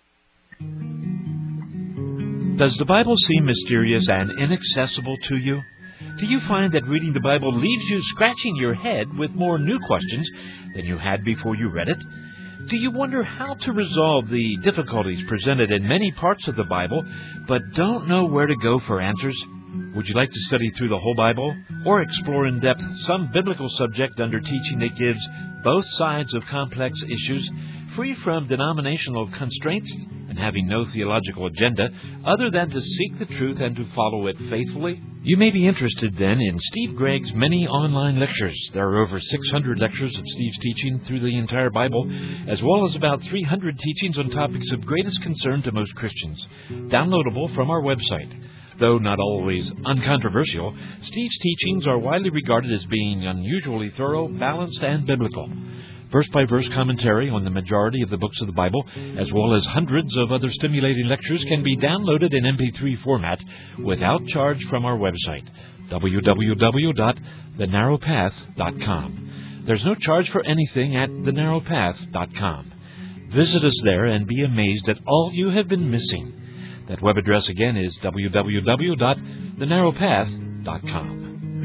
Does the Bible seem mysterious and inaccessible to you? Do you find that reading the Bible leaves you scratching your head with more new questions than you had before you read it? Do you wonder how to resolve the difficulties presented in many parts of the Bible, but don't know where to go for answers? Would you like to study through the whole Bible, or explore in depth some biblical subject under teaching that gives both sides of complex issues, free from denominational constraints and having no theological agenda other than to seek the truth and to follow it faithfully? You may be interested then in Steve Gregg's many online lectures. There are over six hundred lectures of Steve's teaching through the entire Bible, as well as about three hundred teachings on topics of greatest concern to most Christians, downloadable from our website. Though not always uncontroversial, Steve's teachings are widely regarded as being unusually thorough, balanced, and biblical. Verse-by-verse commentary on the majority of the books of the Bible, as well as hundreds of other stimulating lectures, can be downloaded in M P three format without charge from our website, w w w dot the narrow path dot com. There's no charge for anything at the narrow path dot com. Visit us there and be amazed at all you have been missing. That web address again is w w w dot the narrow path dot com.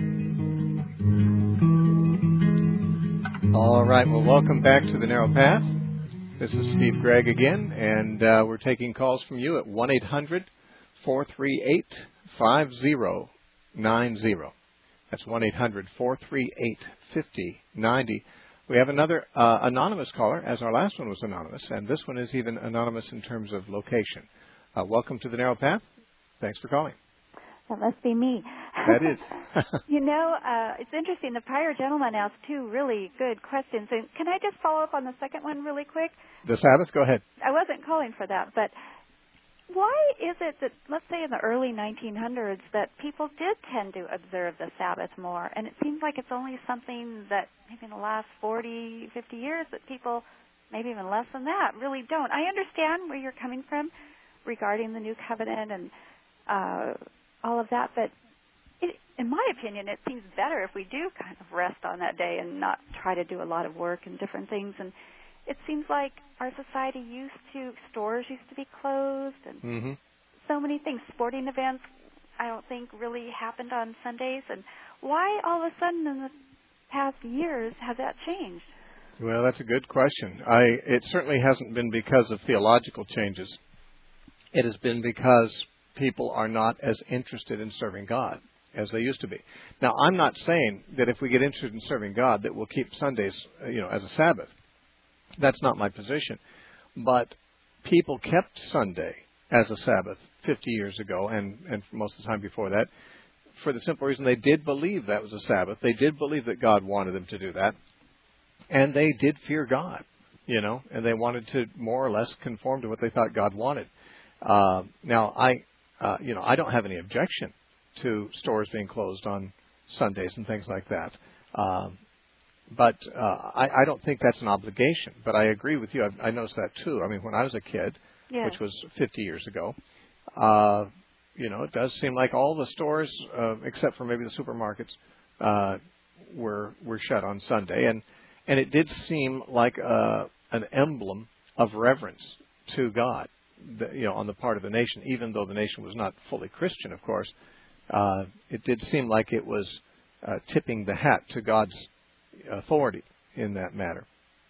All right, well, welcome back to The Narrow Path. This is Steve Gregg again, and uh, we're taking calls from you at one eight hundred four three eight five zero nine zero. That's one eight hundred four three eight five zero nine zero. We have another uh, anonymous caller, as our last one was anonymous, and this one is even anonymous in terms of location. Uh, welcome to The Narrow Path. Thanks for calling. That must be me. That is. You know, uh, it's interesting. The prior gentleman asked two really good questions. And can I just follow up on the second one really quick? The Sabbath? Go ahead. I wasn't calling for that, but why is it that, let's say in the early nineteen hundreds, that people did tend to observe the Sabbath more? And it seems like it's only something that maybe in the last forty, fifty years that people, maybe even less than that, really don't. I understand where you're coming from regarding the New Covenant and uh, all of that, but it, in my opinion, it seems better if we do kind of rest on that day and not try to do a lot of work and different things. And it seems like our society used to, stores used to be closed and mm-hmm. so many things. Sporting events, I don't think, really happened on Sundays. And why all of a sudden in the past years has that changed? Well, that's a good question. I, it certainly hasn't been because of theological changes. It has been because people are not as interested in serving God as they used to be. Now, I'm not saying that if we get interested in serving God that we'll keep Sundays, you know, as a Sabbath. That's not my position. But people kept Sunday as a Sabbath fifty years ago and, and most of the time before that for the simple reason they did believe that was a Sabbath. They did believe that God wanted them to do that. And they did fear God, you know, and they wanted to more or less conform to what they thought God wanted. Uh, now, I... Uh, you know, I don't have any objection to stores being closed on Sundays and things like that. Um, but uh, I, I don't think that's an obligation. But I agree with you. I, I noticed that, too. I mean, when I was a kid, yeah. which was fifty years ago, uh, you know, it does seem like all the stores, uh, except for maybe the supermarkets, uh, were were shut on Sunday. And, and it did seem like uh, an emblem of reverence to God. The, you know, on the part of the nation, even though the nation was not fully Christian, of course, uh, it did seem like it was uh, tipping the hat to God's authority in that matter.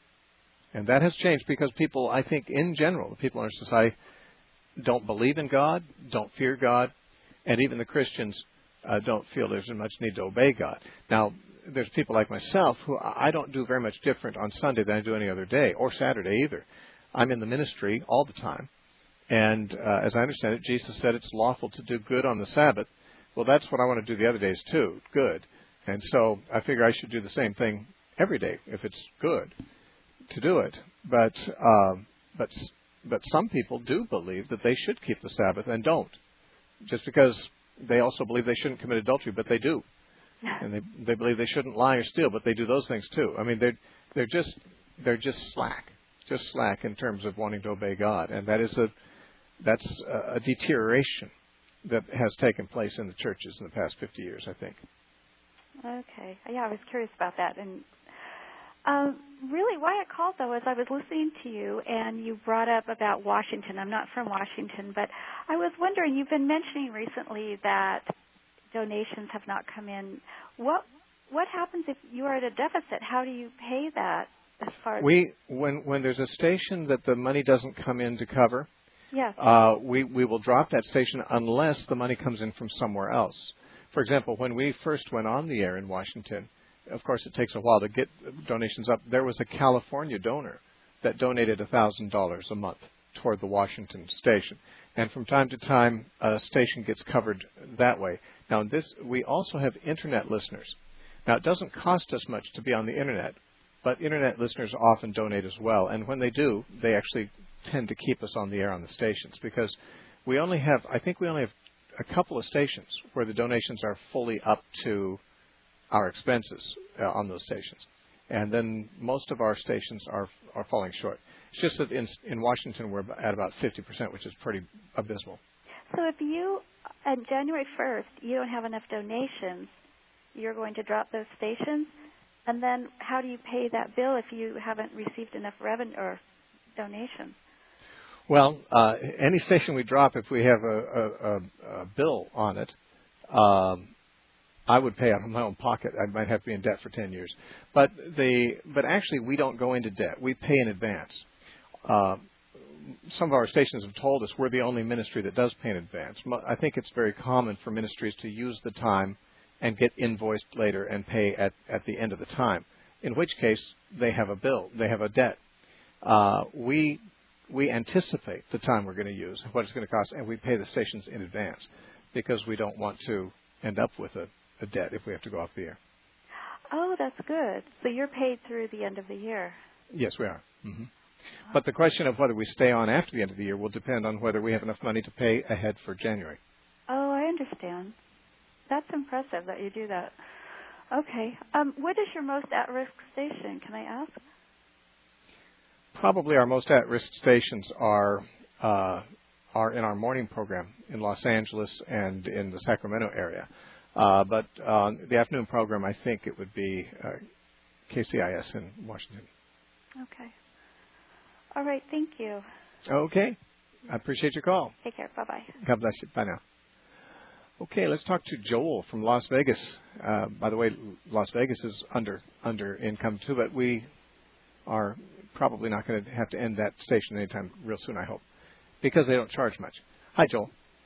And that has changed because people, I think, in general, the people in our society don't believe in God, don't fear God, and even the Christians uh, don't feel there's much need to obey God. Now, there's people like myself who I don't do very much different on Sunday than I do any other day, or Saturday either. I'm in the ministry all the time. And uh, as I understand it, Jesus said it's lawful to do good on the Sabbath. Well, that's what I want to do the other days too, good. And so I figure I should do the same thing every day if it's good to do it. But um, but but some people do believe that they should keep the Sabbath and don't, just because they also believe they shouldn't commit adultery, but they do, and they they believe they shouldn't lie or steal, but they do those things too. I mean, they're they're just they're just slack, just slack in terms of wanting to obey God, and that is a That's a deterioration that has taken place in the churches in the past fifty years, I think. Okay. Yeah, I was curious about that. And um, really why I called, though, is I was listening to you, and you brought up about Washington. I'm not from Washington, but I was wondering, you've been mentioning recently that donations have not come in. What what happens if you are at a deficit? How do you pay that as far as... We, when, when there's a station that the money doesn't come in to cover, Yes. Uh, we, we will drop that station unless the money comes in from somewhere else. For example, when we first went on the air in Washington, of course it takes a while to get donations up. There was a California donor that donated one thousand dollars a month toward the Washington station. And from time to time, a station gets covered that way. Now, this we also have Internet listeners. Now, it doesn't cost us much to be on the Internet, but Internet listeners often donate as well. And when they do, they actually tend to keep us on the air on the stations because we only have, I think we only have a couple of stations where the donations are fully up to our expenses uh, on those stations. And then most of our stations are are falling short. It's just that in, in Washington we're at about fifty percent, which is pretty abysmal. So if you, on January first, you don't have enough donations, you're going to drop those stations? And then how do you pay that bill if you haven't received enough revenue or donations? Well, uh, any station we drop, if we have a, a, a, a bill on it, um, I would pay out of my own pocket. I might have to be in debt for ten years. But the but actually, we don't go into debt. We pay in advance. Uh, some of our stations have told us we're the only ministry that does pay in advance. I think it's very common for ministries to use the time and get invoiced later and pay at, at the end of the time, in which case they have a bill. They have a debt. Uh, we we anticipate the time we're going to use, what it's going to cost, and we pay the stations in advance because we don't want to end up with a, a debt if we have to go off the air. Oh, that's good. So you're paid through the end of the year. Yes, we are. Mm-hmm. But the question of whether we stay on after the end of the year will depend on whether we have enough money to pay ahead for January. Oh, I understand. That's impressive that you do that. Okay. Um, what is your most at-risk station, can I ask? Probably our most at-risk stations are uh, are in our morning program in Los Angeles and in the Sacramento area. Uh, but uh, the afternoon program, I think it would be uh, K C I S in Washington. Okay. All right. Thank you. Okay. I appreciate your call. Take care. Bye-bye. God bless you. Bye now. Okay, let's talk to Joel from Las Vegas. Uh, by the way, Las Vegas is under under income too, but we are probably not going to have to end that station anytime real soon, I hope, because they don't charge much. Hi, Joel.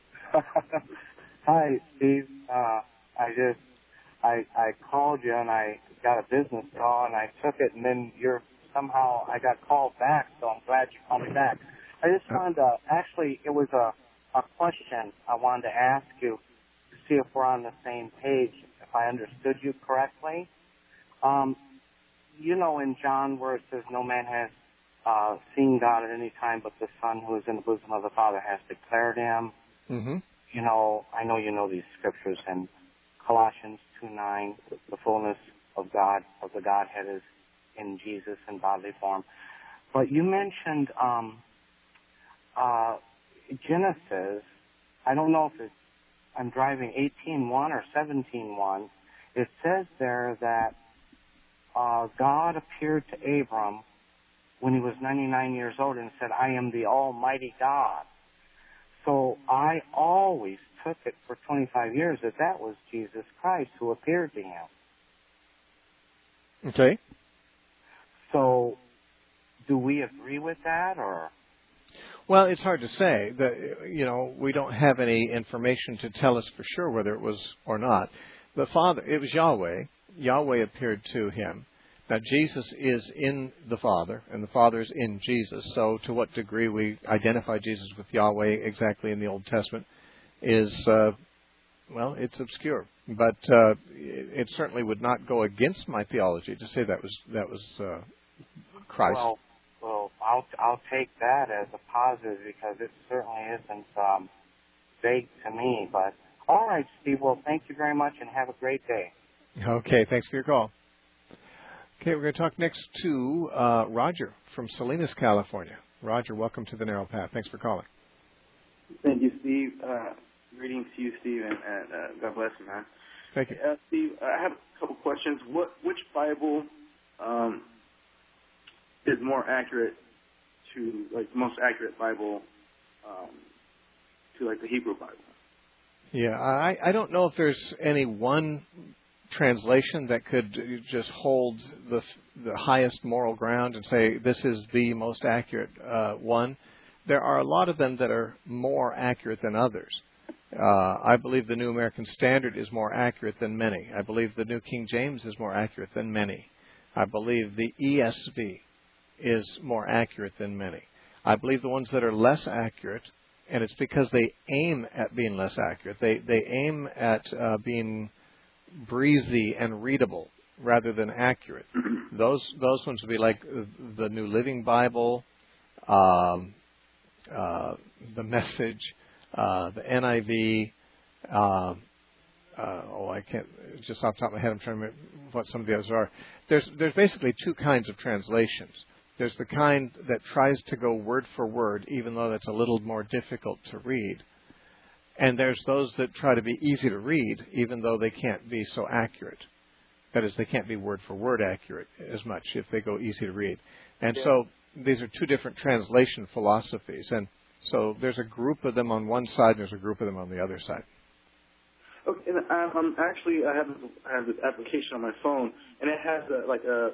Hi, Steve. Uh, I just I I called you and I got a business call and I took it, and then you're somehow I got called back, so I'm glad you called me back. I just wanted to actually it was a a question I wanted to ask you to see if we're on the same page, if I understood you correctly. Um, you know, in John where it says no man has uh, seen God at any time, but the Son who is in the bosom of the Father has declared him. Mm-hmm. You know, I know you know these scriptures, and Colossians two nine, the fullness of God, of the Godhead is in Jesus in bodily form. But you mentioned um, uh, Genesis. I don't know if it's, I'm driving eighteen one or seventeen one. It says there that uh, God appeared to Abram when he was ninety-nine years old and said, I am the Almighty God. So I always took it for twenty-five years that that was Jesus Christ who appeared to him. Okay. So do we agree with that, or? Well, it's hard to say. That, you know, we don't have any information to tell us for sure whether it was or not. The Father, it was Yahweh. Yahweh appeared to him. Now, Jesus is in the Father, and the Father is in Jesus. So to what degree we identify Jesus with Yahweh exactly in the Old Testament is, uh, well, it's obscure. But uh, it, it certainly would not go against my theology to say that was that was uh, Christ. Well, well, I'll I'll take that as a positive because it certainly isn't um, vague to me. But all right, Steve. Well, thank you very much, and have a great day. Okay, thanks for your call. Okay, we're going to talk next to uh, Roger from Salinas, California. Roger, welcome to the Narrow Path. Thanks for calling. Thank you, Steve. Uh, greetings to you, Steve, and, and uh, God bless you, man. Thank you. Uh, Steve, I have a couple questions. What, which Bible um, is more accurate to, like, the most accurate Bible um, to, like, the Hebrew Bible? Yeah, I, I don't know if there's any one translation that could just hold the the highest moral ground and say this is the most accurate uh, one. There are a lot of them that are more accurate than others. Uh, I believe the New American Standard is more accurate than many. I believe the New King James is more accurate than many. I believe the E S V is more accurate than many. I believe the ones that are less accurate, and it's because they aim at being less accurate. They they aim at uh, being breezy and readable rather than accurate. Those those ones would be like the New Living Bible, um, uh, the Message, uh, the N I V. Uh, uh, oh, I can't just off the top of my head. I'm trying to remember what some of the others are. There's there's basically two kinds of translations. There's the kind that tries to go word for word, even though that's a little more difficult to read. And there's those that try to be easy to read, even though they can't be so accurate. That is, they can't be word for word accurate as much if they go easy to read. And yeah. so these are two different translation philosophies. And so there's a group of them on one side and there's a group of them on the other side. Okay, and I'm, I'm actually I have I have this application on my phone, and it has a, like a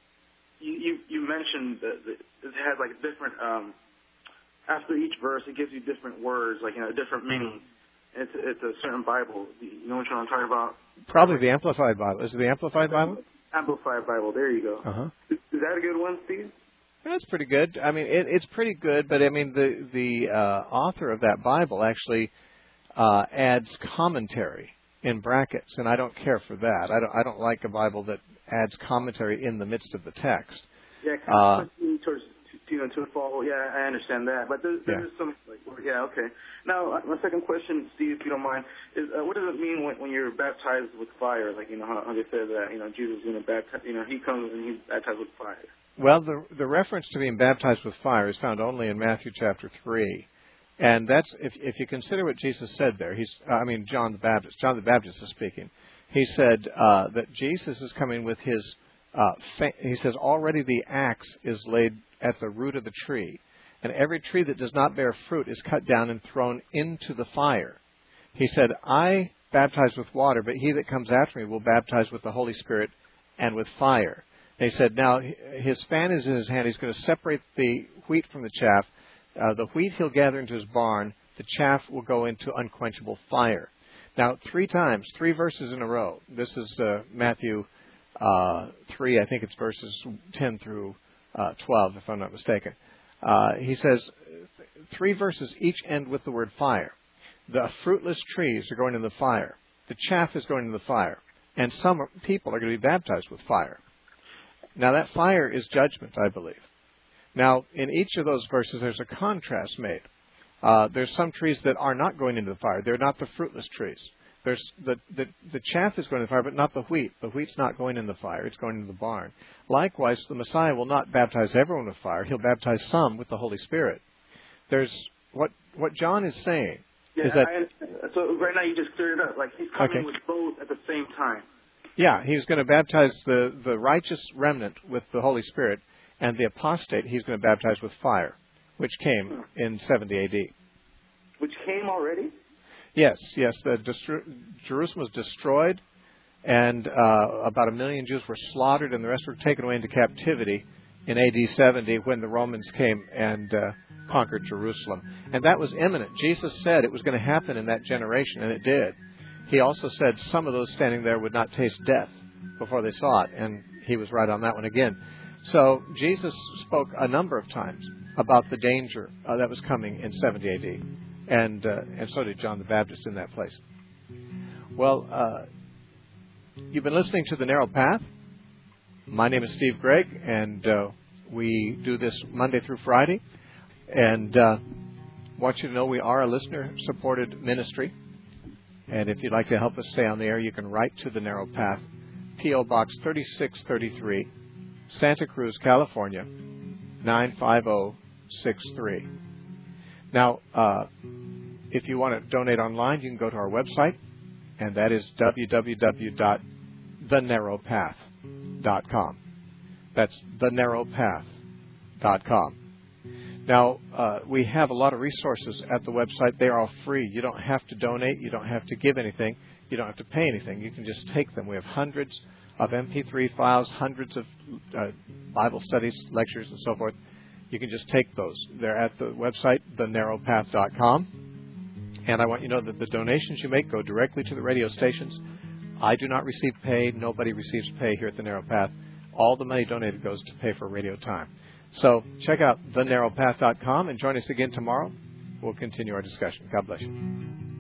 you you, you mentioned that that it has like a different um, after each verse it gives you different words, like you know a different meaning. It's it's a certain Bible. You know what I'm talking about? Probably the Amplified Bible. Is it the Amplified Bible? Amplified Bible. There you go. Uh-huh. Is, is that a good one, Steve? That's pretty good. I mean, it, it's pretty good, but I mean, the the uh, author of that Bible actually uh, adds commentary in brackets, and I don't care for that. I don't I don't like a Bible that adds commentary in the midst of the text. Yeah, kind of uh, towards you know to follow. Yeah, I understand that, but there, there's yeah. some like yeah, okay. Now, my second question, Steve, if you don't mind, is uh, what does it mean when, when you're baptized with fire? Like you know how, how they say that you know Jesus is going to baptize, you know he comes and he's baptized with fire. Well, the the reference to being baptized with fire is found only in Matthew chapter three, and that's if if you consider what Jesus said there. He's I mean John the Baptist. John the Baptist is speaking. He said uh, that Jesus is coming with his. Uh, fa- he says already the axe is laid at the root of the tree, and every tree that does not bear fruit is cut down and thrown into the fire. He said, I baptize with water, but he that comes after me will baptize with the Holy Spirit and with fire. And he said, now his fan is in his hand. He's going to separate the wheat from the chaff. Uh, the wheat he'll gather into his barn. The chaff will go into unquenchable fire. Now, three times, three verses in a row. This is uh, Matthew uh, three. I think it's verses ten through uh, twelve, if I'm not mistaken. Uh, he says th- three verses each end with the word fire. The fruitless trees are going in the fire. The chaff is going in the fire. And some people are going to be baptized with fire. Now, that fire is judgment, I believe. Now, in each of those verses, there's a contrast made. Uh, there's some trees that are not going into the fire. They're not the fruitless trees. There's the, the, the chaff is going in the fire, but not the wheat. The wheat's not going in the fire. It's going into the barn. Likewise, the Messiah will not baptize everyone with fire. He'll baptize some with the Holy Spirit. There's what what John is saying yeah, is that... I understand. So right now you just cleared it up. Like he's coming okay. with both at the same time. Yeah, he's going to baptize the, the righteous remnant with the Holy Spirit, and the apostate he's going to baptize with fire, which came in seventy A D. Which came already? Yes, yes. The destru- Jerusalem was destroyed, and uh, about a million Jews were slaughtered, and the rest were taken away into captivity in A D seventy when the Romans came and uh, conquered Jerusalem. And that was imminent. Jesus said it was going to happen in that generation, and it did. He also said some of those standing there would not taste death before they saw it, and he was right on that one again. So Jesus spoke a number of times about the danger uh, that was coming in seventy A D, and uh, and so did John the Baptist in that place. Well, uh, you've been listening to The Narrow Path. My name is Steve Gregg, and uh, we do this Monday through Friday. And uh, want you to know we are a listener-supported ministry. And if you'd like to help us stay on the air, you can write to The Narrow Path, P O Box thirty-six thirty-three, Santa Cruz, California, nine five zero six three. Now, uh, if you want to donate online, you can go to our website, and that is w w w dot the narrow path dot com. That's the narrow path dot com. Now, uh, we have a lot of resources at the website. They are all free. You don't have to donate. You don't have to give anything. You don't have to pay anything. You can just take them. We have hundreds of M P three files, hundreds of uh, Bible studies, lectures, and so forth. You can just take those. They're at the website, the narrow path dot com. And I want you to know that the donations you make go directly to the radio stations. I do not receive pay. Nobody receives pay here at The Narrow Path. All the money donated goes to pay for radio time. So check out the narrow path dot com and join us again tomorrow. We'll continue our discussion. God bless you.